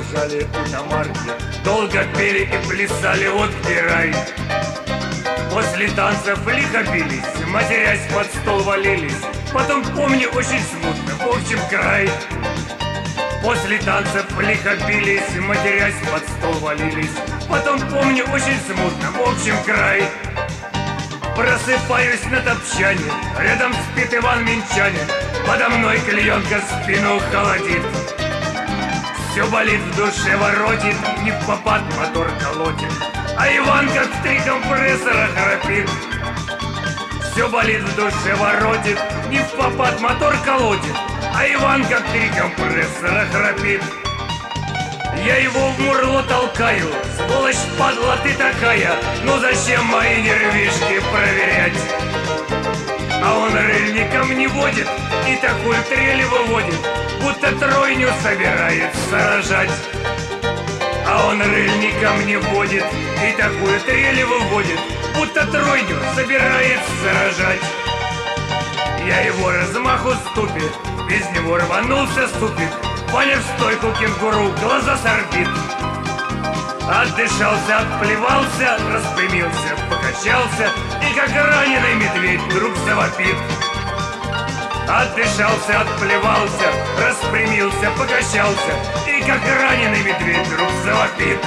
провожали у Тамарки, долго пели и плясали, вот где рай. После танцев лихо бились, матерясь под стол валились. Потом помню очень смутно, в общем край. После танцев лихо бились, матерясь под стол валились. Потом помню очень смутно, в общем край. Просыпаюсь на топчане, рядом спит Иван Минчанин. Подо мной клеенка спину холодит. Все болит в душе, воротит, не в попад мотор колотит, а Иван как в 3 компрессора храпит. Все болит в душе, воротит, не в попад мотор колотит, а Иван как 3 компрессора храпит. Я его в мурло толкаю, сволочь, падла ты такая, ну зачем мои нервишки проверять? А он рыльником не водит и такую трель выводит, будто тройню собирается рожать. А он рыльником не водит и такую трель выводит, будто тройню собирается рожать. Я его размаху ступит, без него рванулся ступит, Ваня в стойку кенгуру, глаза сорбит. Отдышался, отплевался, распрямился, покачался и как раненый медведь вдруг завопит. Отдышался, отплевался, распрямился, покачался и как раненый медведь вдруг завопит.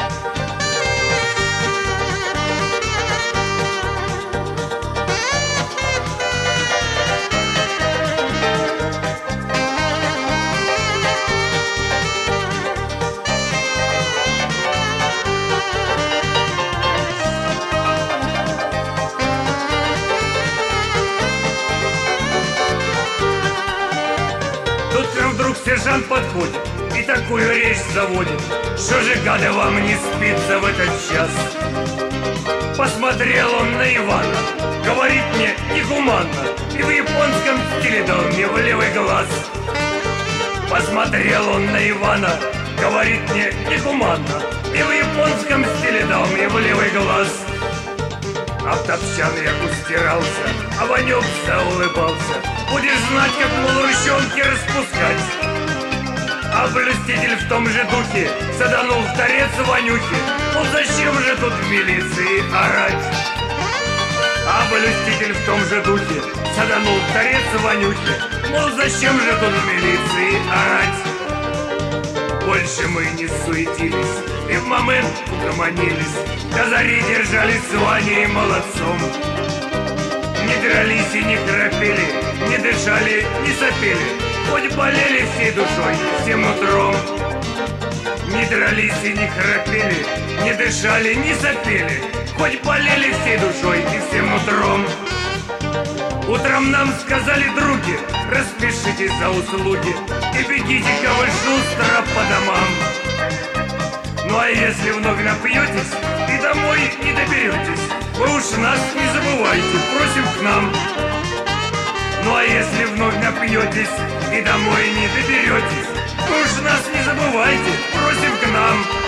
Вдруг сержант подходит и такую речь заводит: что же, гады, вам не спится в этот час? Посмотрел он на Ивана, говорит мне негуманно, и в японском стиле дал мне в левый глаз. Посмотрел он на Ивана, говорит мне негуманно, и в японском стиле дал мне в левый глаз. А в топчан я устирался, а Ванек заулыбался: будешь знать, как малоручонки распускать. А блюститель в том же духе саданул в торец Ванюхи: ну зачем же тут в милиции орать? А блюститель в том же духе саданул в торец Ванюхи: мол, зачем же тут в милиции орать? Больше мы не суетились и в момент угомонились, козари держались с Ваней молодцом. Не дрались и не храпели, не дышали, не сопели, хоть болели всей душой, всем нутром. Не дрались и не храпели, не дышали, не сопели, хоть болели всей душой и всем нутром. Утром нам сказали други: распишитесь за услуги и бегите-ка вы шустро по домам. Ну а если вновь напьетесь и домой не доберетесь, вы уж нас не забывайте, просим к нам. Ну а если вновь напьетесь и домой не доберетесь, вы уж нас не забывайте, просим к нам.